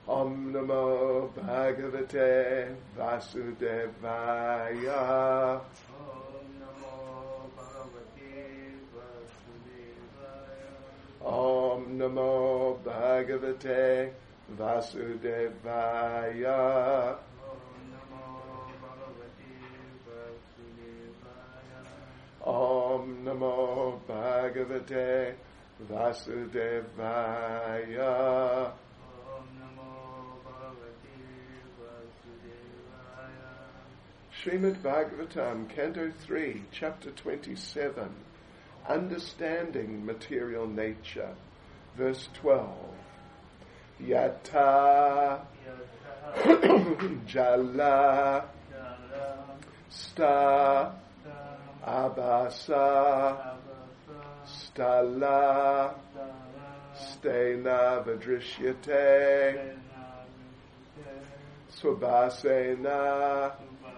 Om Namo Bhagavate Vasudevaya. Om Namo Bhagavate Vasudevaya. Om Namo Bhagavate Vasudevaya. Srimad Bhagavatam, Canto 3, Chapter 27, Understanding Material Nature, Verse 12. Yata Jala Sta Abasa Stala Stena Vadrishyate Swabhasena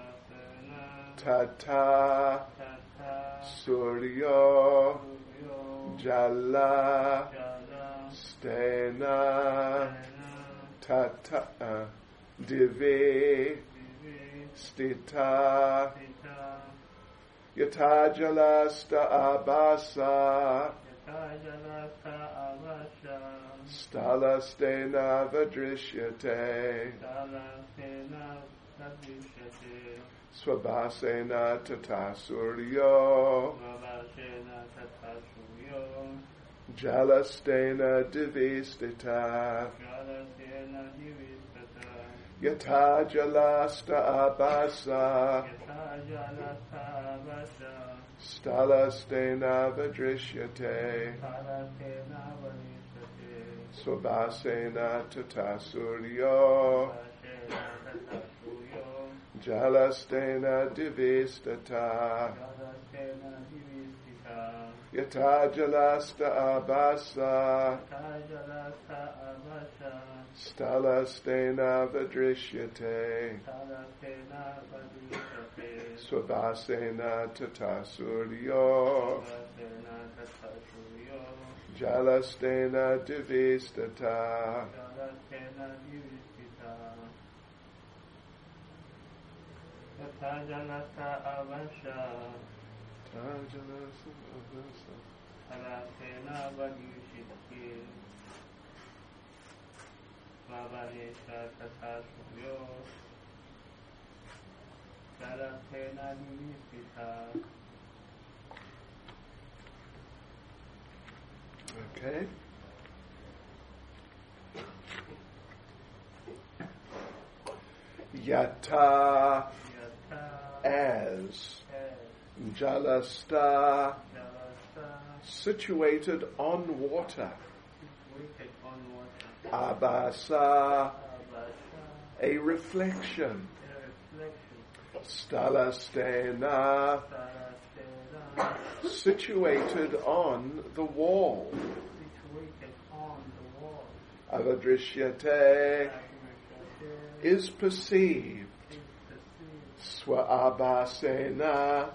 Tata Suryo Jala Stena Tata Divi Stita Yata Jalasta Abasa Stala Stena Vadrishyate Swabhasena Tata Suryo Jalastena Divistita Yata Jalasta Abasa Stalastena Vadrishyate Swabhasena Tata Suryo Jalastena Divistata Yata Jalasta Abasa Stalastena Vadrishyate Swabhasena Tata Suryo Jalastena Divistata Tajalasa Avasha Alasena Vadyushitki Vavalesha Tata Suryo Jalasena Divistita. Okay. Yata as Jalasta situated on water. Abasa a reflection. Stalastena situated on the wall. Avadrishyate is perceived. Swabhasena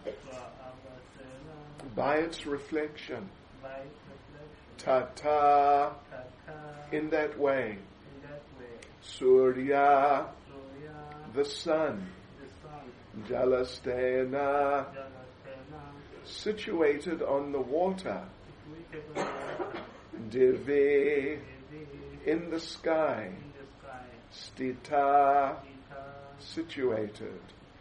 by its reflection. Tata in that way. Surya the sun. Jalastena situated on the water. Divi in the sky. Stita situated.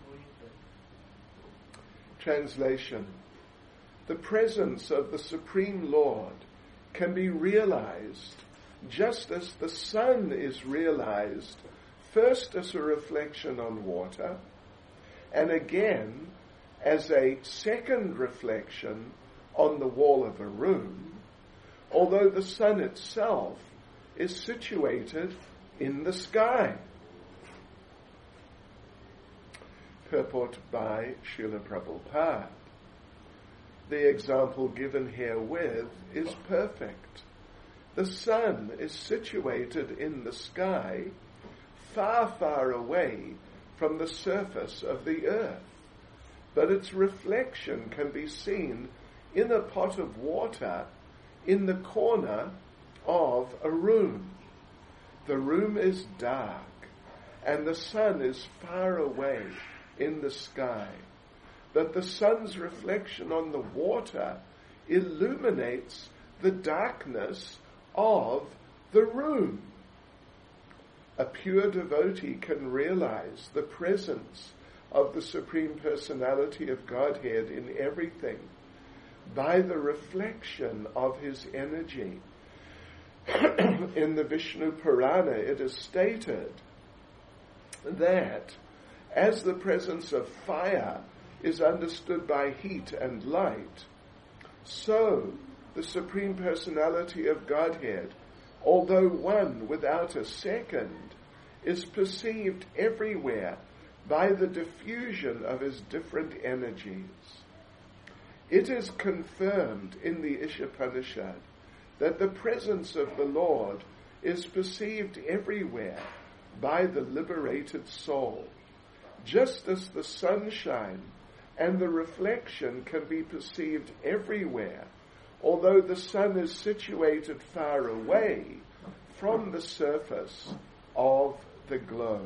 Translation. The presence of the Supreme Lord can be realized just as the sun is realized first as a reflection on water and again as a second reflection on the wall of a room, although the sun itself is situated in the sky. Purport by Srila Prabhupada. The example given herewith is perfect. The sun is situated in the sky, far, far away from the surface of the earth, but its reflection can be seen in a pot of water in the corner of a room. the room is dark, and the sun is far away in the sky, that the sun's reflection on the water illuminates the darkness of the room. A pure devotee can realize the presence of the Supreme Personality of Godhead in everything by the reflection of his energy. In the Vishnu Purana, it is stated that as the presence of fire is understood by heat and light, so the Supreme Personality of Godhead, although one without a second, is perceived everywhere by the diffusion of his different energies. It is confirmed in the Ishopanishad that the presence of the Lord is perceived everywhere by the liberated soul, just as the sunshine and the reflection can be perceived everywhere, although the sun is situated far away from the surface of the globe.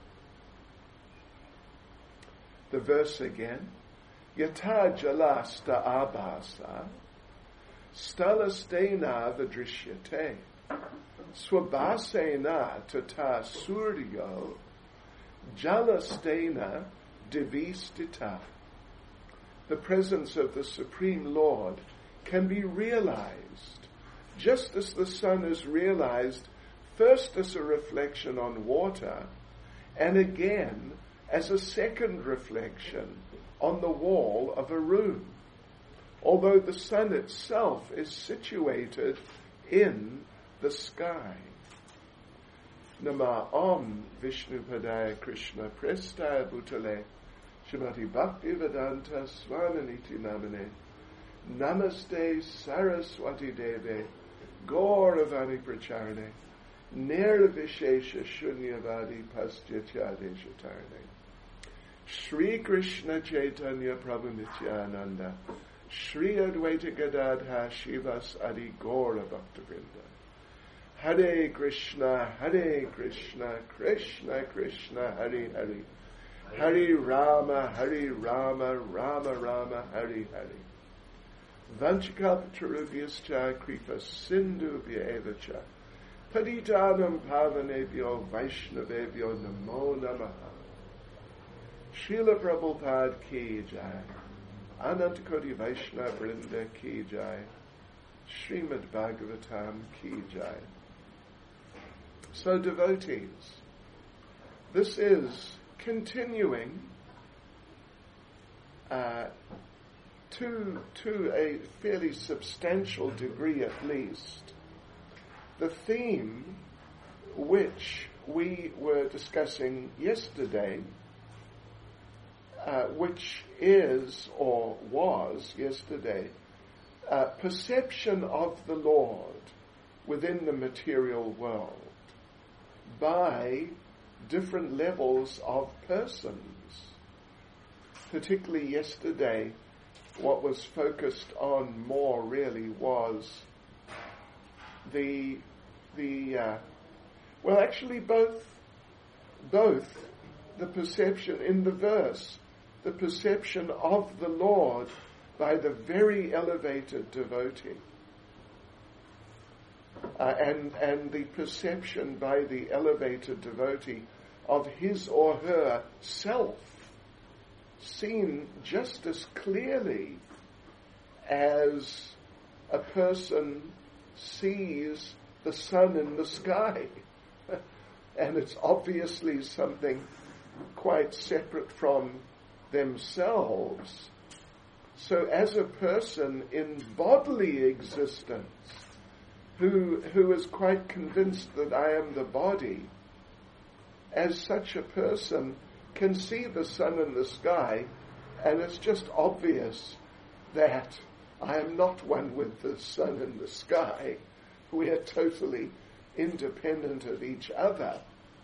The verse again, Yata jalasta abhasa, stalastena vidrishyate, swabhasena tata suryo, jalastena divistita. The presence of the Supreme Lord can be realized, just as the sun is realized first as a reflection on water, and again as a second reflection on the wall of a room, although the sun itself is situated in the sky. Nama Om Vishnu Padaya Krishna Prestaya Bhutale Srimati Bhaktivedanta Swaminiti Namane Namaste Saraswati Deve Gauravani Pracharane Nirvishesha Shunyavadi Pastyachade Shatarane Shri Krishna Chaitanya Prabhu Nityananda Shri Advaita Gadadha Shivas Adi Gaura Bhaktivinoda Hare Krishna Krishna Krishna Hare Hare Hare Rama Rama Rama Hare Hare Vanchikalpatarubhyascha Kripa Sindhubhya Evacha Paditanam Pavanebhyo Vaishnavebhyo Namo Namaha. Srila Prabhupada Ki Jai, Anantakoti Vaishnava Vrinda Ki Jai, Srimad Bhagavatam Ki Jai. So devotees, this is continuing to a fairly substantial degree at least, the theme which we were discussing yesterday, which is, or was yesterday, perception of the Lord within the material world by different levels of persons. Particularly yesterday, what was focused on more really was both the perception in the verse, the perception of the Lord by the very elevated devotee, and the perception by the elevated devotee of his or her self, seen just as clearly as a person sees the sun in the sky. And it's obviously something quite separate from themselves. So as a person in bodily existence who is quite convinced that I am the body, as such a person can see the sun in the sky, and it's just obvious that I am not one with the sun in the sky. We are totally independent of each other.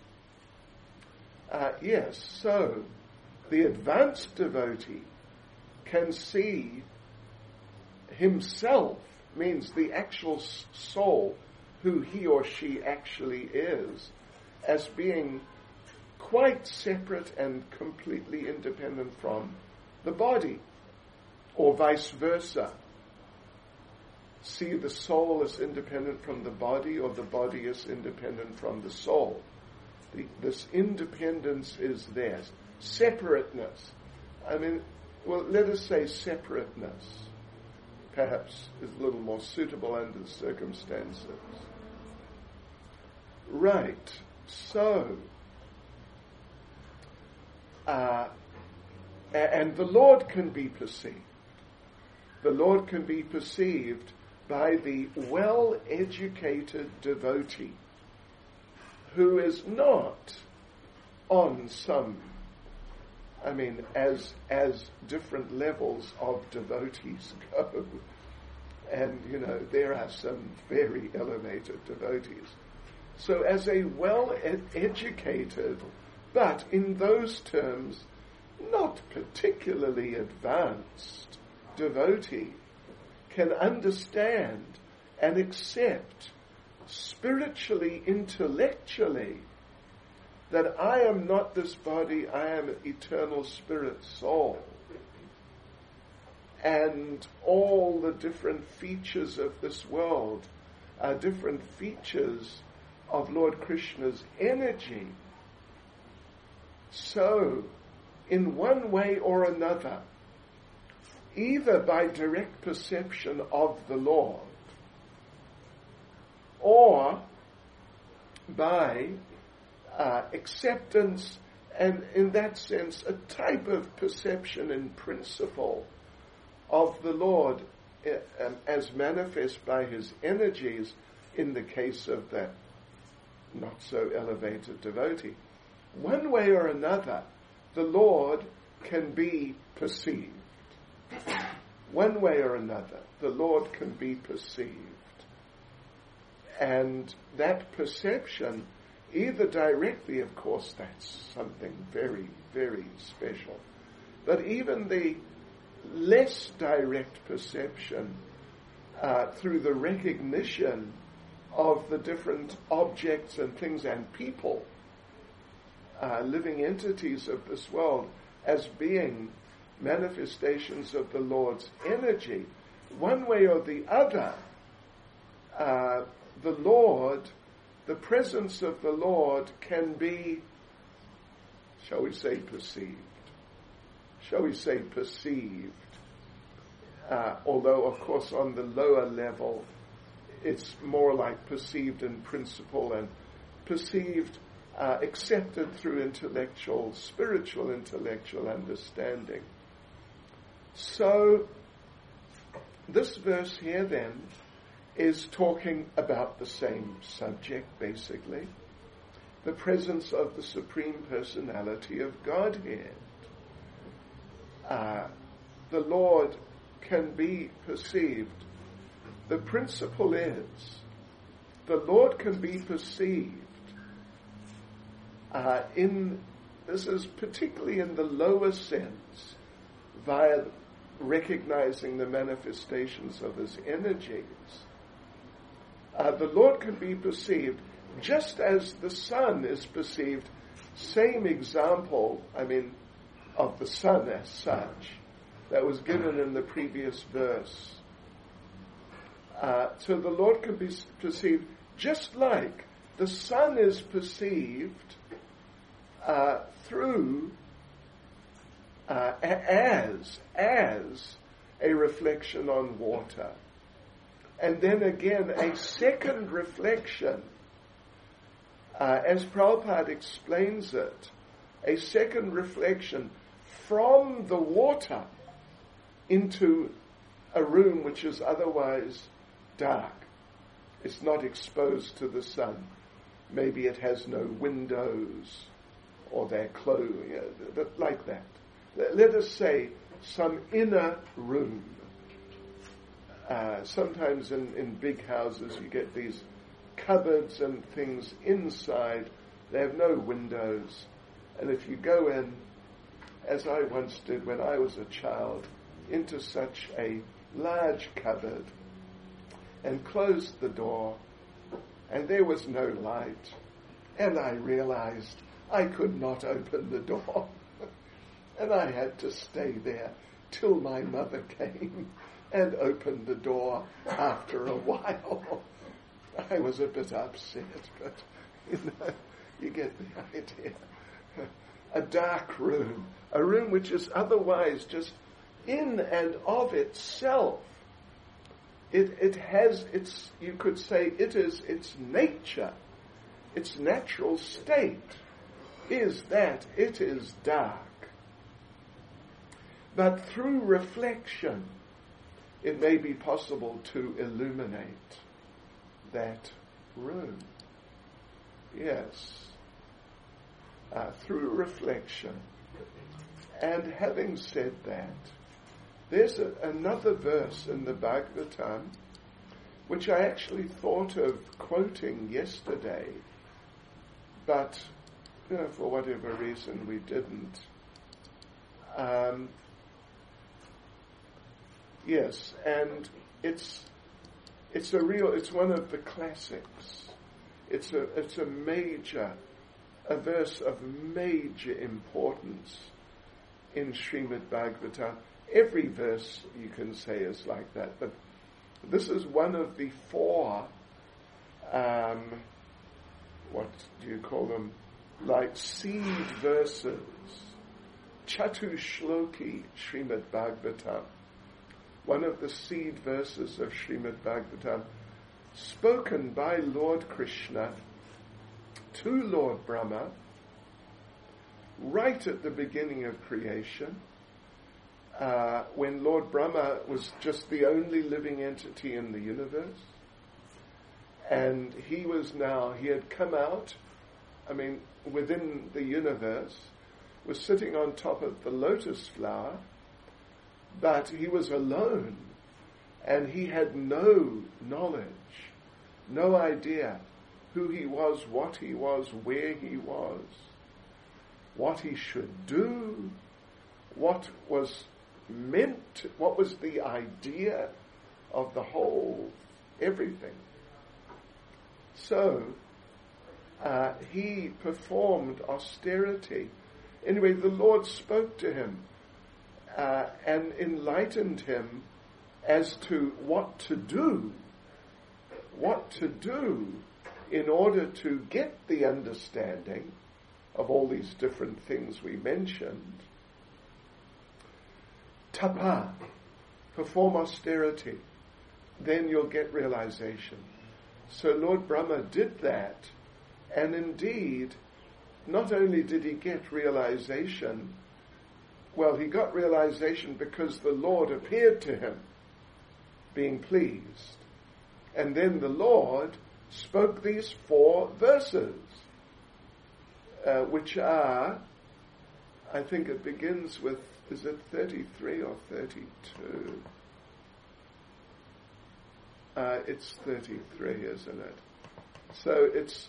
So the advanced devotee can see himself, means the actual soul who he or she actually is as being quite separate and completely independent from the body, or vice versa. See the soul as independent from the body, or the body is independent from the soul. This independence is theirs. Separateness. Let us say separateness. Perhaps is a little more suitable under the circumstances. Right. So, and the Lord can be perceived. The Lord can be perceived by the well-educated devotee who is not on some, as different levels of devotees go. And, there are some very elevated devotees. So as a well-educated, but in those terms, not particularly advanced devotee can understand and accept spiritually, intellectually, that I am not this body, I am an eternal spirit soul. And all the different features of this world are different features of Lord Krishna's energy. So, in one way or another, either by direct perception of the Lord, or by acceptance, and in that sense a type of perception in principle of the Lord as manifest by his energies in the case of that not so elevated devotee. One way or another, the Lord can be perceived. One way or another, the Lord can be perceived. And that perception, either directly, of course, that's something very, very special, but even the less direct perception through the recognition of the different objects and things and people, living entities of this world, as being manifestations of the Lord's energy, one way or the other, the Lord, the presence of the Lord can be, shall we say, perceived. Although, of course, on the lower level, it's more like perceived in principle and perceived, accepted through spiritual intellectual understanding. So, this verse here then is talking about the same subject, basically. The presence of the Supreme Personality of Godhead. The Lord can be perceived. The principle is, the Lord can be perceived this is particularly in the lower sense, via recognizing the manifestations of his energies. The Lord can be perceived just as the sun is perceived. Same example, of the sun as such, that was given in the previous verse. So the Lord can be perceived just like the sun is perceived through as a reflection on water. And then again, a second reflection, as Prabhupada explains it, a second reflection from the water into a room which is otherwise dark. It's not exposed to the sun. Maybe it has no windows, or they're closed, like that. Let us say some inner room. Sometimes in big houses you get these cupboards and things inside. They have no windows. And if you go in, as I once did when I was a child, into such a large cupboard and closed the door, and there was no light. And I realized I could not open the door. And I had to stay there till my mother came and opened the door after a while. I was a bit upset, but you get the idea. A dark room, a room which is otherwise just in and of itself. It has its, you could say, it is its nature, its natural state is that it is dark. But through reflection, it may be possible to illuminate that room. Yes. Through reflection. And having said that, there's another verse in the Bhagavatam which I actually thought of quoting yesterday, but for whatever reason we didn't. Yes, and it's one of the classics. It's a verse of major importance in Srimad Bhagavatam. Every verse you can say is like that, but this is one of the four, what do you call them, like seed verses, Chatushloki Srimad Bhagavatam, one of the seed verses of Srimad Bhagavatam, spoken by Lord Krishna to Lord Brahma, right at the beginning of creation, when Lord Brahma was just the only living entity in the universe, and he had come out, within the universe, was sitting on top of the lotus flower, but he was alone, and he had no knowledge, no idea who he was, what he was, where he was, what he should do, what was meant, what was the idea of the whole, everything. So, he performed austerity. Anyway, the Lord spoke to him and enlightened him as to what to do in order to get the understanding of all these different things we mentioned. Tapa, perform austerity, then you'll get realization. So Lord Brahma did that, and indeed, not only did he get realization, well, he got realization because the Lord appeared to him, being pleased. And then the Lord spoke these four verses, which are, I think it begins with, is it 33 or 32? It's 33, isn't it? So it's,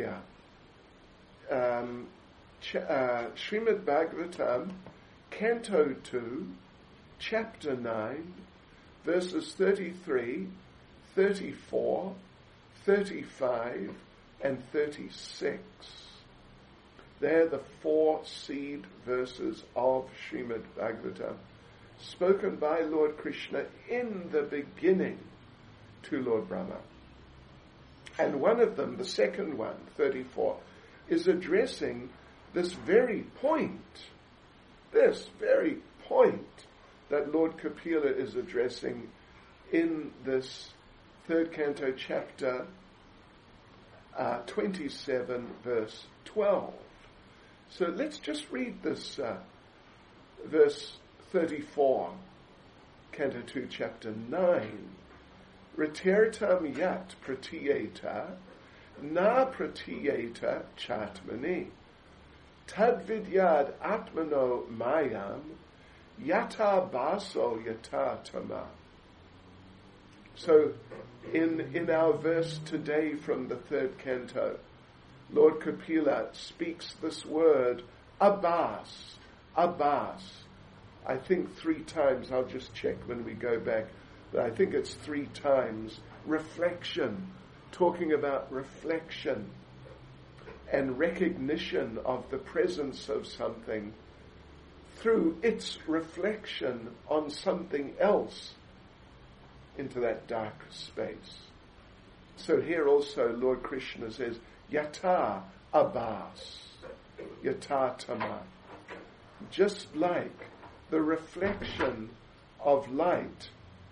Srimad Bhagavatam, Canto 2, Chapter 9, verses 33, 34, 35, and 36. They're the four seed verses of Srimad Bhagavatam, spoken by Lord Krishna in the beginning to Lord Brahma. And one of them, the second one, 34, is addressing this very point that Lord Kapila is addressing in this third canto, chapter 27, verse 12. So let's just read this verse 34, canto 2, chapter 9. Ritirtam yat pratiyeta, na pratiyeta chatmani, tadvidyad atmano mayam, yata baso yata tama. So, in our verse today from the third canto, Lord Kapila speaks this word, Abbas. I think 3 times, I'll just check when we go back, but I think it's 3 times, reflection, talking about reflection and recognition of the presence of something through its reflection on something else into that dark space. So here also Lord Krishna says, yata abhas, yata tama. Just like the reflection of light,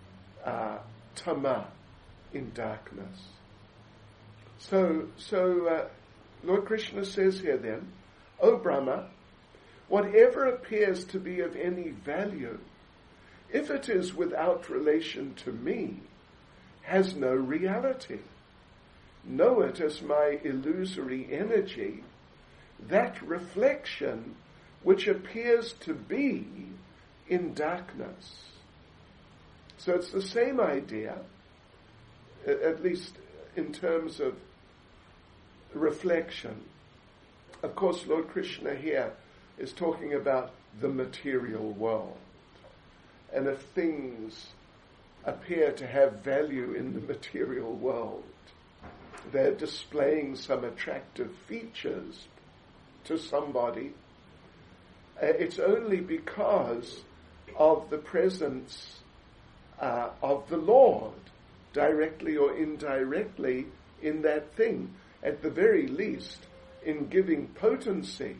tama, in darkness. So Lord Krishna says here then, O Brahma, whatever appears to be of any value, if it is without relation to me, has no reality. Know it as my illusory energy, that reflection which appears to be in darkness. So it's the same idea, at least in terms of reflection. Of course, Lord Krishna here is talking about the material world. And if things appear to have value in the material world, they're displaying some attractive features to somebody, it's only because of the presence of the Lord, directly or indirectly, in that thing. At the very least, in giving potency,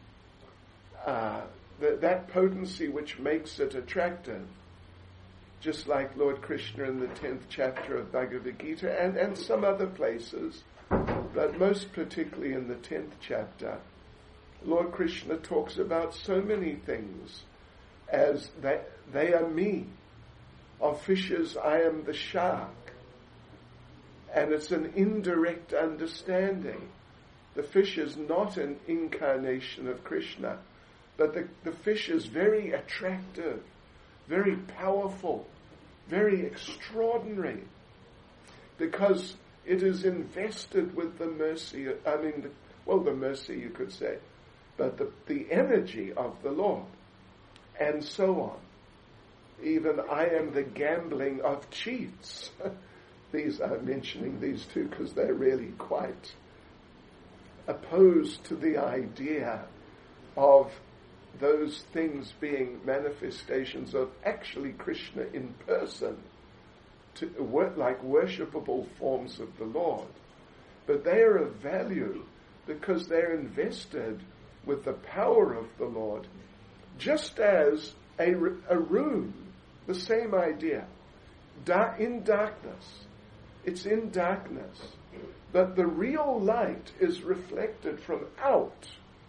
that potency which makes it attractive, just like Lord Krishna in the 10th chapter of Bhagavad Gita and some other places, but most particularly in the 10th chapter, Lord Krishna talks about so many things as they are me. Of fishes I am the shark. And it's an indirect understanding. The fish is not an incarnation of Krishna, but the fish is very attractive, very powerful, very extraordinary, because it is invested with the mercy, the mercy you could say, but the energy of the Lord, and so on. Even I am the gambling of chiefs. I'm mentioning these two because they're really quite opposed to the idea of those things being manifestations of actually Krishna in person, like worshipable forms of the Lord. But they are of value because they're invested with the power of the Lord, just as a room, the same idea, in darkness. It's in darkness, but the real light is reflected from out.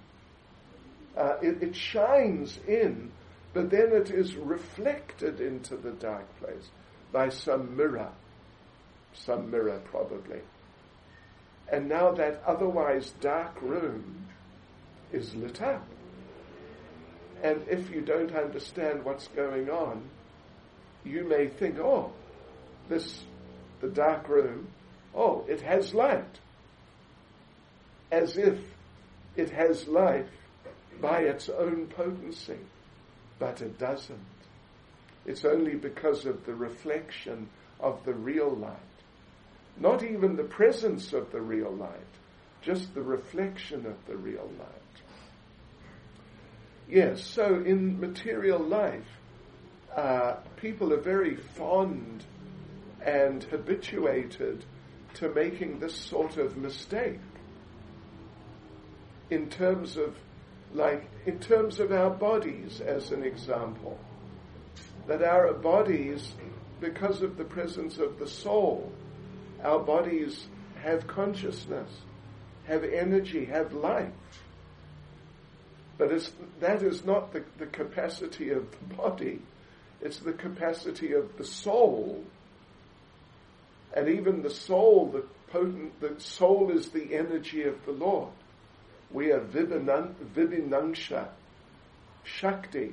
It shines in, but then it is reflected into the dark place by some mirror probably. And now that otherwise dark room is lit up. And if you don't understand what's going on, you may think, the dark room, it has light. As if it has life by its own potency. But it doesn't. It's only because of the reflection of the real light. Not even the presence of the real light, just the reflection of the real light. Yes, so in material life, people are very fond and habituated to making this sort of mistake in terms of our bodies, as an example, that our bodies, because of the presence of the soul, our bodies have consciousness, have energy, have life. But that is not the capacity of the body, it's the capacity of the soul. And even the soul, the soul is the energy of the Lord. We are Vibhinangsha, Shakti.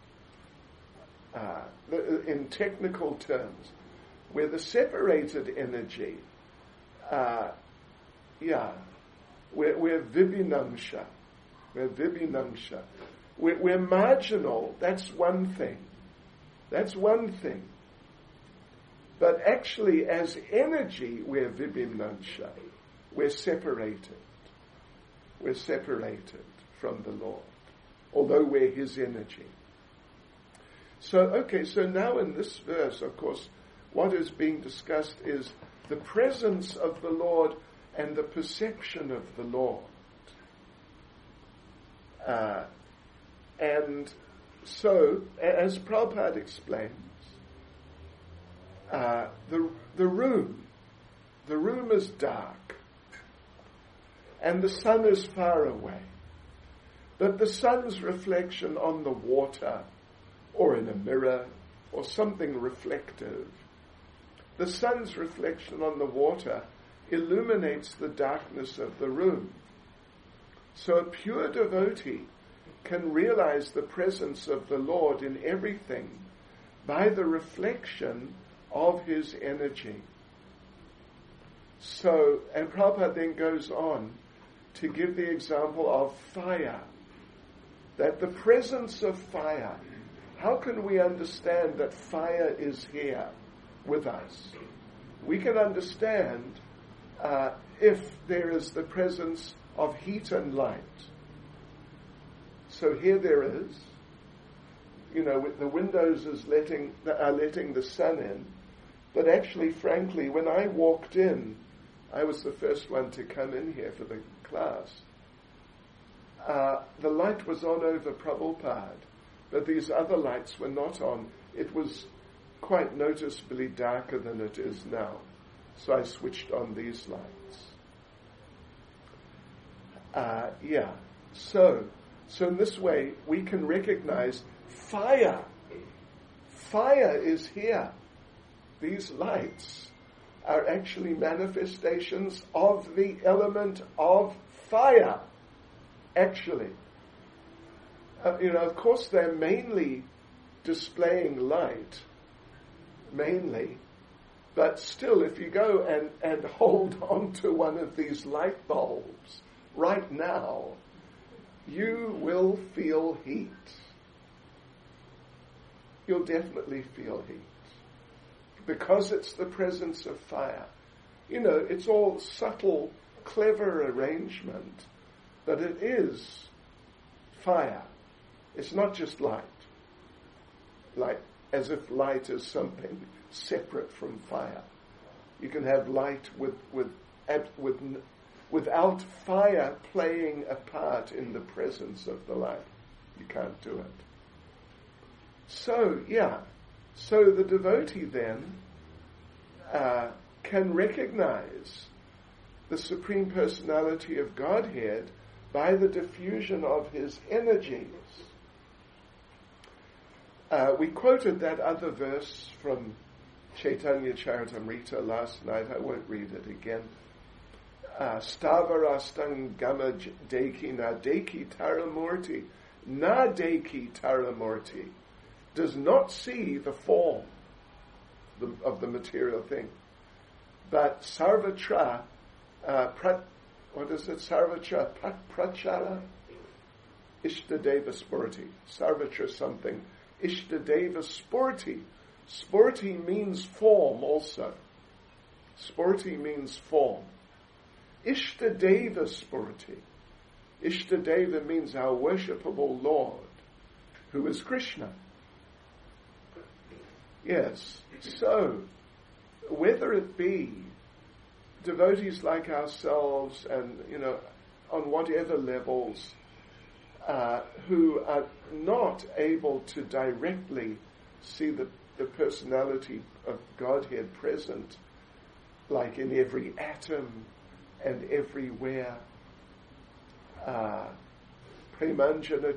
In technical terms, we're the separated energy. We're Vibhinangsha. We're Vibhinangsha. We're marginal. That's one thing. But actually, as energy, we're vibhim nansha. We're separated. We're separated from the Lord, although we're His energy. So now in this verse, of course, what is being discussed is the presence of the Lord and the perception of the Lord. And so, as Prabhupada explains, the room is dark, and the sun is far away. But the sun's reflection on the water, or in a mirror, or something reflective, the sun's reflection on the water illuminates the darkness of the room. So a pure devotee can realize the presence of the Lord in everything by the reflection of His energy. So, and Prabhupada then goes on to give the example of fire, that the presence of fire, how can we understand that fire is here with us? We can understand if there is the presence of heat and light. So here there is, with the windows are letting the sun in, but actually, frankly, when I walked in, I was the first one to come in here for the class. The light was on over Prabhupada, but these other lights were not on. It was quite noticeably darker than it is now. So I switched on these lights. So in this way, we can recognize fire. Fire is here. These lights are actually manifestations of the element of fire, actually. Of course, they're mainly displaying light, but still, if you go and hold on to one of these light bulbs right now, you will feel heat. You'll definitely feel heat. Because it's the presence of fire. It's all subtle, clever arrangement, but it is fire. It's not just light. Like, as if light is something separate from fire. You can have light without fire playing a part in the presence of the light. You can't do it. So the devotee then can recognize the Supreme Personality of Godhead by the diffusion of His energies. We quoted that other verse from Chaitanya Charitamrita last night. I won't read it again. Stavarastang gama deki na deki taramurti. Na deki taramurti. Does not see the form of the material thing. But sarvatra, Sarvatra prachara ishtadeva spurti. Sarvatra something. Ishtadeva spurti. Spurti means form also. Spurti means form. Ishtadeva spurti. Ishtadeva means our worshipable Lord, who is Krishna. Yes, so whether it be devotees like ourselves and, on whatever levels, who are not able to directly see the personality of Godhead present, like in every atom and everywhere. Premanjana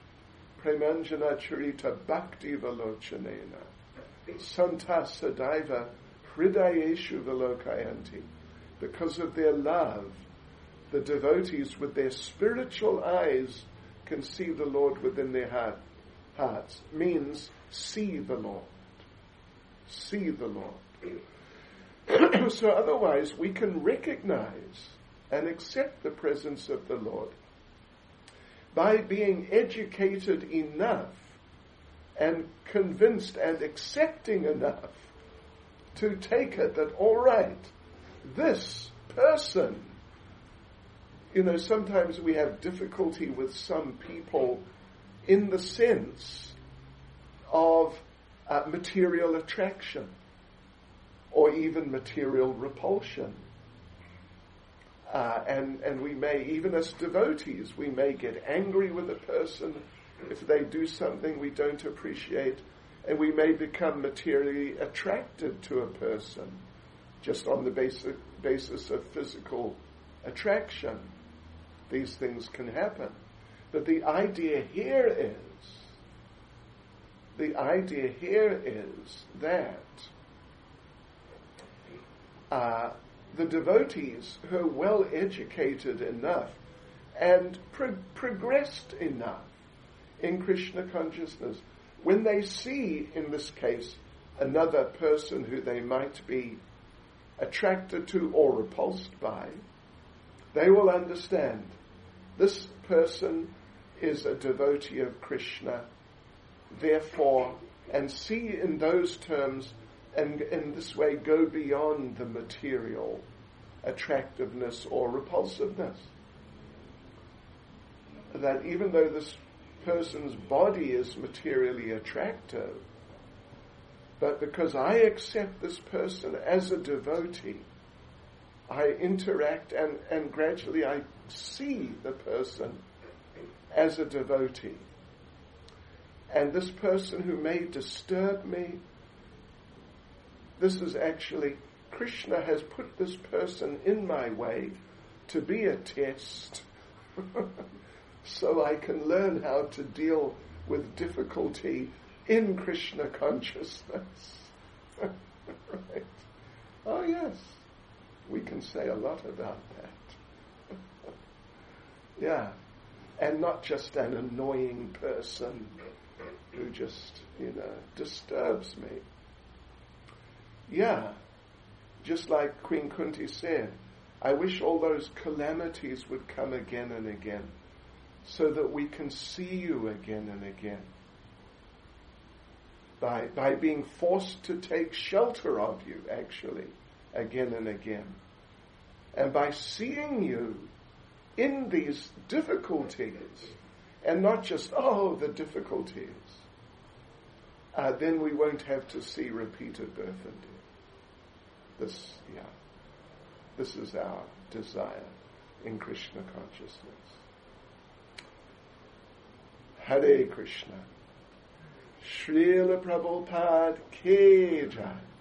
Charita Bhakti Valochanena Santa Sadaiva Hridayeshu Velokayanti. Because of their love, the devotees with their spiritual eyes can see the Lord within their hearts. Means see the Lord. See the Lord. So otherwise we can recognize and accept the presence of the Lord by being educated enough and convinced and accepting enough to take it that, all right, this person, sometimes we have difficulty with some people in the sense of material attraction or even material repulsion. And we may, even as devotees, we may get angry with a person if they do something we don't appreciate, and we may become materially attracted to a person just on the basis of physical attraction. These things can happen. But the idea here is that the devotees who are well educated enough and progressed enough in Krishna consciousness, when they see, in this case, another person who they might be attracted to or repulsed by, they will understand this person is a devotee of Krishna, therefore, and see in those terms, and in this way go beyond the material attractiveness or repulsiveness. That even though this person's body is materially attractive, but because I accept this person as a devotee, I interact and gradually I see the person as a devotee. And this person who may disturb me, this is actually, Krishna has put this person in my way to be a test so I can learn how to deal with difficulty in Krishna consciousness. Right? Oh yes, we can say a lot about that. Yeah, and not just an annoying person who just, disturbs me. Yeah, just like Queen Kunti said, I wish all those calamities would come again and again, so that we can see you again and again. By being forced to take shelter of you, actually, again and again. And by seeing you in these difficulties, and not just, the difficulties, then we won't have to see repeated birth and death. This is our desire in Krishna consciousness. Hare Krishna. Srila Prabhupada Ki Jai.